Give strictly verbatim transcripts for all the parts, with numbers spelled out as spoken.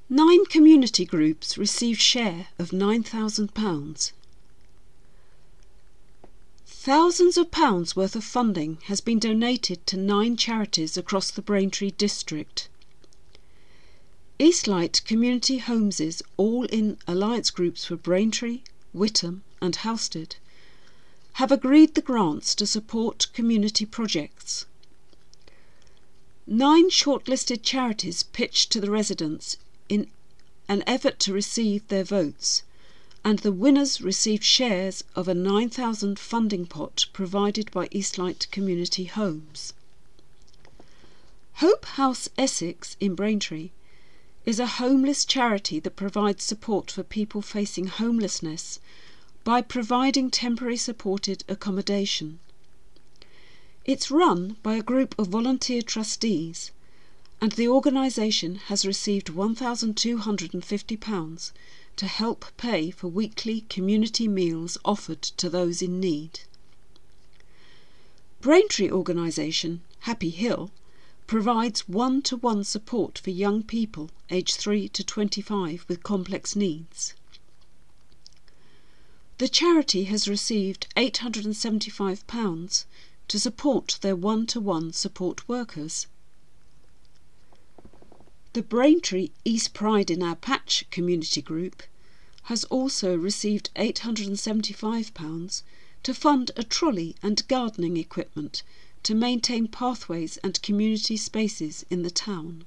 Nine community groups received share of nine thousand pounds. Thousands of pounds worth of funding has been donated to nine charities across the Braintree district. Eastlight Community Homeses, all in alliance groups for Braintree, Witham and Halstead, have agreed the grants to support community projects. Nine shortlisted charities pitched to the residents in an effort to receive their votes, and the winners received shares of a nine thousand funding pot provided by Eastlight Community Homes. Hope House Essex in Braintree is a homeless charity that provides support for people facing homelessness by providing temporary supported accommodation. It's run by a group of volunteer trustees, and the organisation has received one thousand two hundred fifty pounds to help pay for weekly community meals offered to those in need. Braintree organisation Happy Hill provides one-to-one support for young people aged three to twenty-five with complex needs. The charity has received eight hundred seventy-five pounds to support their one-to-one support workers. The Braintree East Pride in Our Patch community group has also received eight hundred seventy-five pounds to fund a trolley and gardening equipment to maintain pathways and community spaces in the town.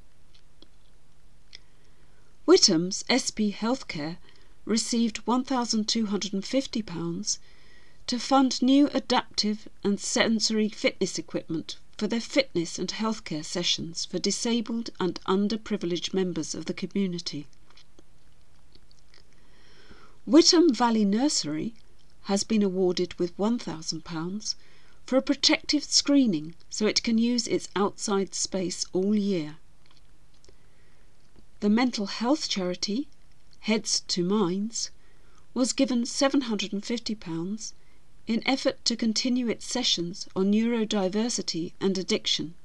Witham's S P Healthcare received one thousand two hundred fifty pounds to fund new adaptive and sensory fitness equipment for their fitness and healthcare sessions for disabled and underprivileged members of the community. Witham Valley Nursery has been awarded with one thousand pounds for a protective screening so it can use its outside space all year. The mental health charity Heads to Minds was given seven hundred fifty pounds in effort to continue its sessions on neurodiversity and addiction.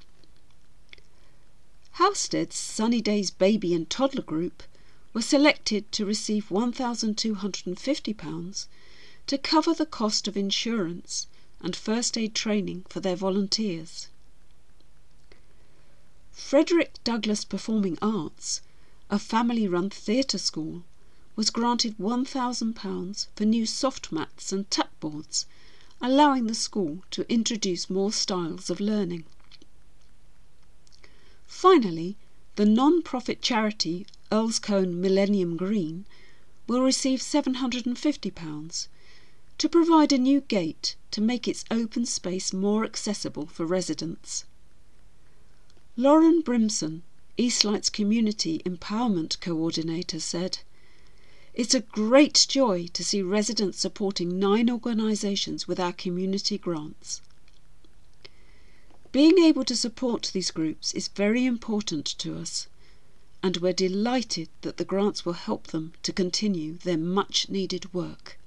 Halstead's Sunny Days Baby and Toddler Group was selected to receive one thousand two hundred fifty pounds to cover the cost of insurance and first aid training for their volunteers. Frederick Douglass Performing Arts, a family-run theatre school, was granted one thousand pounds for new soft mats and tapboards, allowing the school to introduce more styles of learning. Finally, the non-profit charity Earlscone Millennium Green will receive seven hundred fifty pounds to provide a new gate to make its open space more accessible for residents. Lauren Brimson, Eastlight's Community Empowerment Coordinator, said, "It's a great joy to see residents supporting nine organisations with our community grants. Being able to support these groups is very important to us, and we're delighted that the grants will help them to continue their much-needed work."